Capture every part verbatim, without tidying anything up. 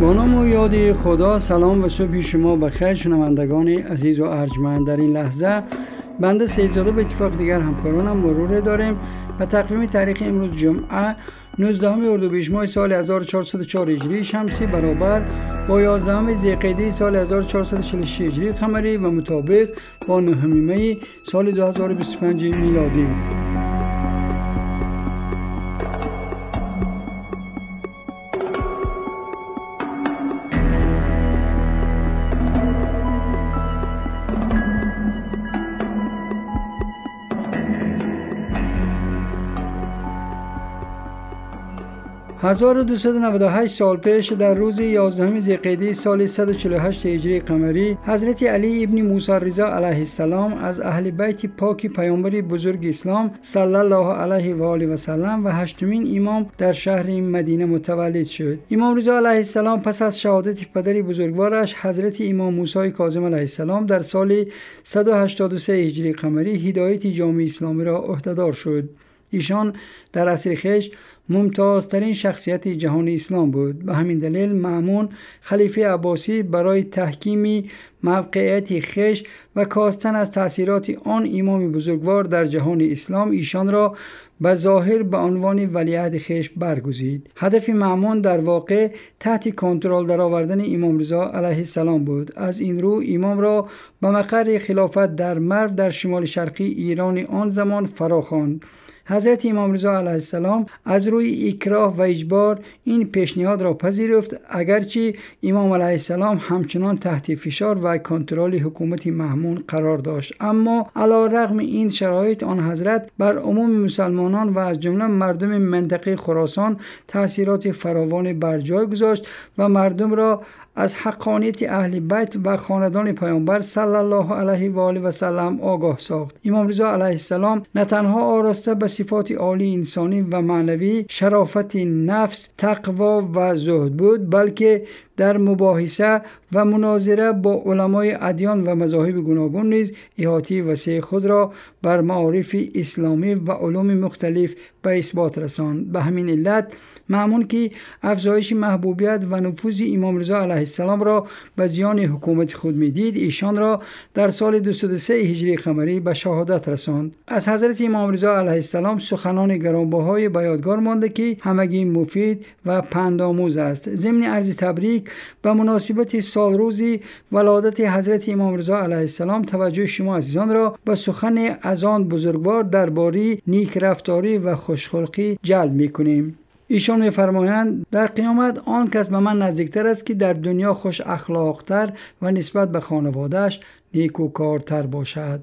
با نام و یاد خدا. سلام و صبح شما بخیر شنوندگان عزیز و ارجمند. در این لحظه بنده سیدزاده به اتفاق دیگر همکارانم مرور داریم به تقویم تاریخ امروز جمعه نوزدهم اردیبهشت ماه سال هزار و چهارصد و چهار هجری شمسی برابر با یازدهم ذی‌قعده سال هزار و چهارصد و چهل و شش هجری قمری و مطابق با نهم می سال دو هزار و بیست و پنج میلادی. هزار و دویست و نود و هشت سال پیش در روز یازدهم ذی‌قعده سال صد و چهل و هشت هجری قمری حضرت علی ابن موسی رضا علیه السلام از اهل بیت پاک پیامبر بزرگ اسلام صلی الله علیه و آله و سلم و هشتمین امام در شهر مدینه متولد شد. امام رضا علیه السلام پس از شهادت پدر بزرگوارش حضرت امام موسی کاظم علیه السلام در سال صد و هشتاد و سه هجری قمری هدایت جامعه اسلامی را عهده‌دار شد. ایشان در عصر خویش ممتازترین شخصیت جهان اسلام بود. به همین دلیل مأمون خلیفه عباسی برای تحکیم موقعیت خویش و کاستن از تأثیرات آن امام بزرگوار در جهان اسلام ایشان را به ظاهر به عنوان ولیعهد خویش برگزید. هدف مأمون در واقع تحت کنترل درآوردن امام رضا علیه السلام بود. از این رو امام را به مقر خلافت در مرو در شمال شرقی ایران آن زمان فراخواند. حضرت امام رضا علیه السلام از روی اکراه و اجبار این پیشنهاد را پذیرفت، اگرچه امام علیه السلام همچنان تحت فشار و کنترل حکومت مأمون قرار داشت، اما علی رغم این شرایط آن حضرت بر عموم مسلمانان و از جمله مردم منطقه خراسان تأثیرات فراوان بر جای گذاشت و مردم را از حقانیت اهل بیت و خاندان پیامبر صلی الله علیه و آله و سلم آگاه ساخت. امام رضا علیه السلام نه تنها آراسته به صفات عالی انسانی و معنوی، شرافت نفس، تقوا و زهد بود، بلکه در مباحثه و مناظره با علمای ادیان و مذاهب گوناگون نیز احاطه وسیع خود را بر معارف اسلامی و علوم مختلف به اثبات رساند. به همین علت مأمون که افزایش محبوبیت و نفوذ امام رضا علیه السلام را به زیان حکومت خود میدید، ایشان را در سال دویست و سه هجری قمری به شهادت رساند. از حضرت امام رضا علیه السلام سخنان گرانبهای به یادگار مانده که همگی مفید و پندآموز است. ضمن عرض تبریک به مناسبت سال روز ولادت حضرت امام رضا علیه السلام توجه شما عزیزان را به سخن از آن بزرگوار درباره نیک رفتاری و خوشخلقی جلب می‌کنیم. ایشان می‌فرمایند در قیامت آن کس به من نزدیکتر است که در دنیا خوش اخلاقتر و نسبت به خانواده‌اش نیکوکارتر باشد.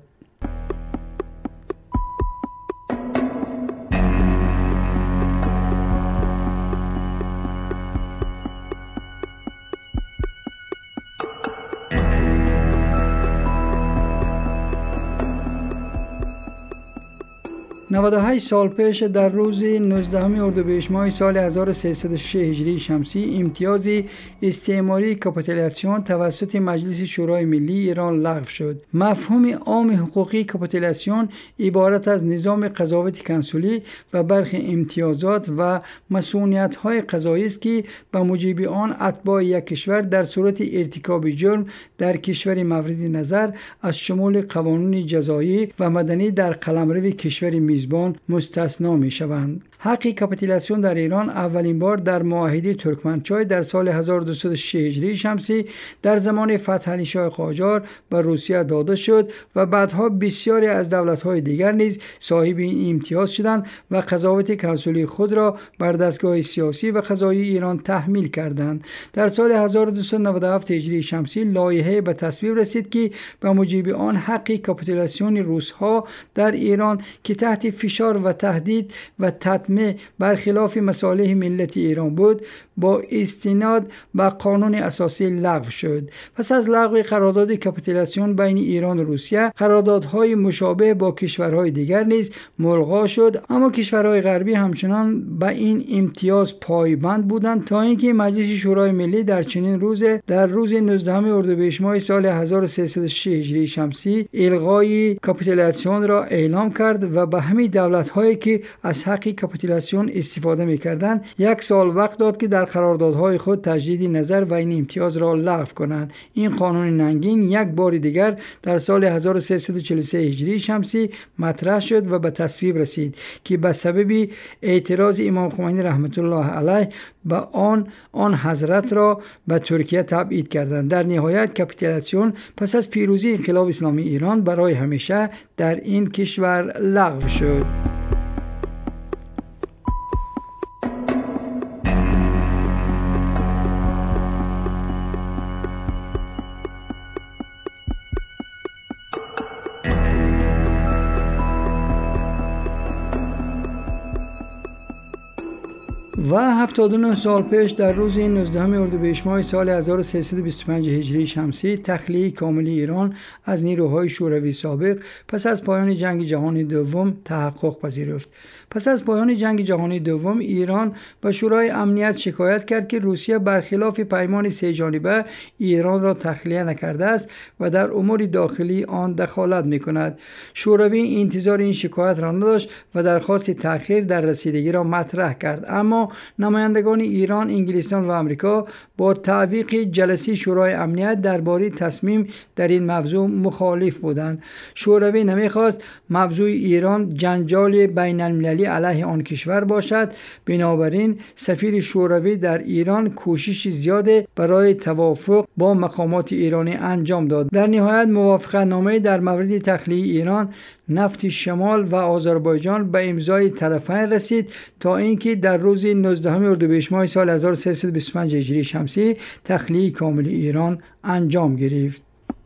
نود و هشت سال پیش در روز نوزدهم اردیبهشت ماه سال هزار و سیصد و شش هجری شمسی امتیاز استعماری کاپیتولاسیون توسط مجلس شورای ملی ایران لغو شد. مفهوم عام حقوقی کاپیتولاسیون عبارت از نظام قضاوت کنسولی و برخی امتیازات و مسئولیت‌های قضایی است که به موجب آن اتباع یک کشور در صورت ارتکاب جرم در کشور مورد نظر از شمول قوانین جزایی و مدنی در قلمرو کشور میزبان مستثنا می شوند. حق کاپیتولاسیون در ایران اولین بار در معاهده ترکمنچای در سال هزار و دویست و شش هجری شمسی در زمان فتح علی شاه قاجار به روسیه داده شد و بعدها بسیاری از دولت‌های دیگر نیز صاحب این امتیاز شدند و قضاوت کنسولی خود را بر دستگاه سیاسی و قضایی ایران تحمیل کردند. در سال هزار و دویست و نود و هفت هجری شمسی لایحه به تصویب رسید که به موجب آن حق کاپیتولاسیون روس‌ها در ایران که تحت فشار و تهدید و تطمیع برخلاف مصالح ملت ایران بود با استناد به قانون اساسی لغو شد. پس از لغو قرارداد کاپیتولاسیون بین ایران و روسیه قراردادهای مشابه با کشورهای دیگر نیز ملغا شد، اما کشورهای غربی همچنان به این امتیاز پایبند بودند تا اینکه مجلس شورای ملی در چنین روز در روز نوزدهم اردیبهشت ماه سال هزار و سیصد و شش هجری شمسی الغای کاپیتولاسیون را اعلام کرد و به همه دولت‌هایی که از حق کاپیتولاسیون استفاده می‌کردند، یک سال وقت داد که در قراردادهای خود تجدید نظر و این امتیاز را لغو کنند. این قانون ننگین یک بار دیگر در سال هزار و سیصد و چهل و سه هجری شمسی مطرح شد و به تصویب رسید که به سبب اعتراض امام خمینی رحمت الله علیه به آن آن حضرت را به ترکیه تبعید کردند. در نهایت کاپیتولاسیون پس از پیروزی انقلاب اسلامی ایران برای همیشه در این کشور لغو شد. و هفتاد و نه سال پیش در روز نوزدهم اردیبهشت ماه سال هزار و سیصد و بیست و پنج هجری شمسی تخلیه کامل ایران از نیروهای شوروی سابق پس از پایان جنگ جهانی دوم تحقق پذیرفت. پس از پایان جنگ جهانی دوم ایران به شورای امنیت شکایت کرد که روسیه برخلاف پیمان سه جانبه ایران را تخلیه نکرده است و در امور داخلی آن دخالت می‌کند. شوروی انتظار این شکایت را نداشت و درخواست تأخیر در رسیدگی را مطرح کرد، اما نمایندگان ایران، انگلستان و آمریکا با تعویق جلسه شورای امنیت درباره تصمیم در این موضوع مخالف بودند. شوروی نمیخواست موضوع ایران جنجال بین المللی علیه آن کشور باشد، بنابراین سفیر شوروی در ایران کوشش زیاد برای توافق با مقامات ایرانی انجام داد. در نهایت موافقتنامه در مورد تخلیه ایران، نفت شمال و آذربایجان به امضای طرفین رسید تا اینکه در روز نوزدهم اردیبهشت ماه سال هزار و سیصد و بیست و پنج هجری شمسی تخلیه کامل ایران انجام گرفت.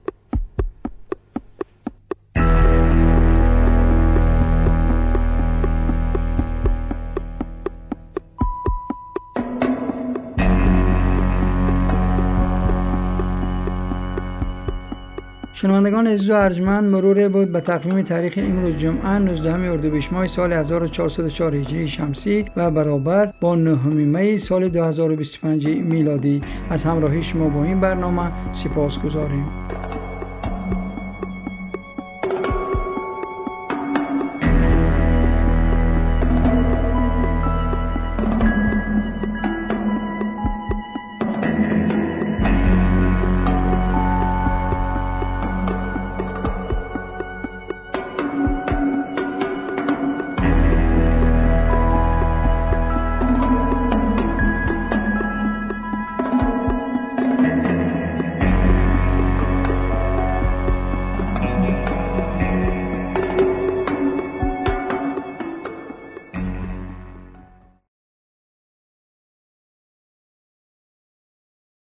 شنوندگان عزیز و ارجمند، مرور بود به تقویم تاریخ امروز جمعه نوزدهم اردیبهشت ماه سال هزار و چهارصد و چهار هجری شمسی و برابر با نهم می سال دو هزار و بیست و پنج میلادی. از همراهی شما با این برنامه سپاسگزاریم.